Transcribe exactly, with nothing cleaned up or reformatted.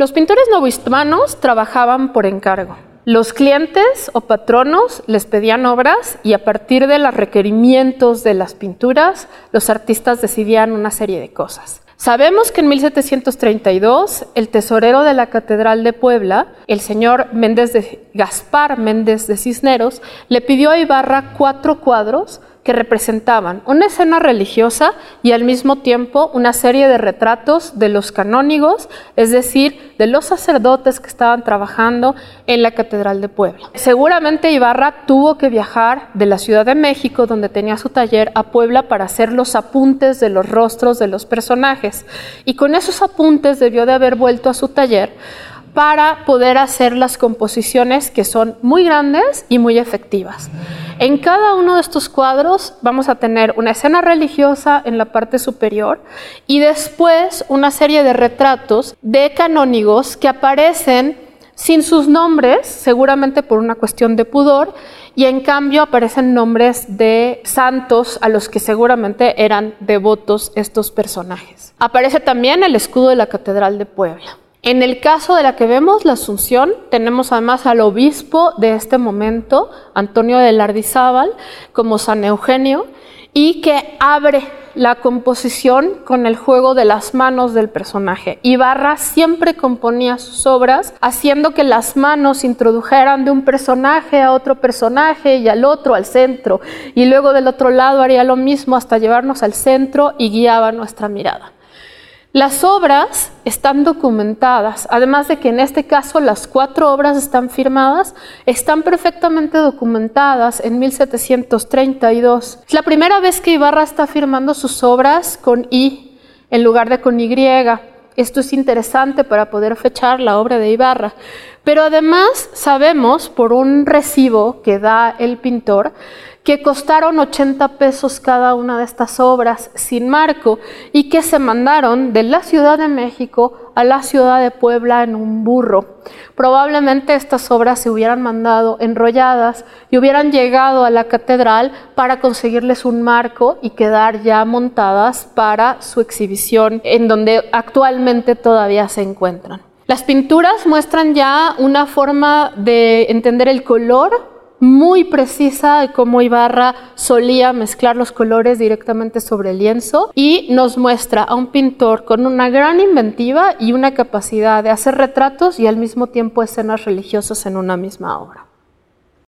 Los pintores novohispanos trabajaban por encargo. Los clientes o patronos les pedían obras y a partir de los requerimientos de las pinturas, los artistas decidían una serie de cosas. Sabemos que en mil setecientos treinta y dos, el tesorero de la Catedral de Puebla, el señor Méndez de, Gaspar Méndez de Cisneros, le pidió a Ibarra cuatro cuadros que representaban una escena religiosa y al mismo tiempo una serie de retratos de los canónigos, es decir, de los sacerdotes que estaban trabajando en la Catedral de Puebla. Seguramente Ibarra tuvo que viajar de la Ciudad de México, donde tenía su taller, a Puebla para hacer los apuntes de los rostros de los personajes. Y con esos apuntes debió de haber vuelto a su taller para poder hacer las composiciones que son muy grandes y muy efectivas. En cada uno de estos cuadros vamos a tener una escena religiosa en la parte superior y después una serie de retratos de canónigos que aparecen sin sus nombres, seguramente por una cuestión de pudor, y en cambio aparecen nombres de santos a los que seguramente eran devotos estos personajes. Aparece también el escudo de la Catedral de Puebla. En el caso de la que vemos, la Asunción, tenemos además al obispo de este momento, Antonio de Lardizábal, como San Eugenio, y que abre la composición con el juego de las manos del personaje. Ibarra siempre componía sus obras haciendo que las manos introdujeran de un personaje a otro personaje y al otro al centro, y luego del otro lado haría lo mismo hasta llevarnos al centro y guiaba nuestra mirada. Las obras están documentadas, además de que en este caso las cuatro obras están firmadas, están perfectamente documentadas en mil setecientos treinta y dos. Es la primera vez que Ibarra está firmando sus obras con I en lugar de con Y. Esto es interesante para poder fechar la obra de Ibarra. Pero además sabemos por un recibo que da el pintor que costaron ochenta pesos cada una de estas obras sin marco y que se mandaron de la Ciudad de México a la Ciudad de Puebla en un burro. Probablemente estas obras se hubieran mandado enrolladas y hubieran llegado a la catedral para conseguirles un marco y quedar ya montadas para su exhibición, en donde actualmente todavía se encuentran. Las pinturas muestran ya una forma de entender el color muy precisa de cómo Ibarra solía mezclar los colores directamente sobre el lienzo, y nos muestra a un pintor con una gran inventiva y una capacidad de hacer retratos y al mismo tiempo escenas religiosas en una misma obra.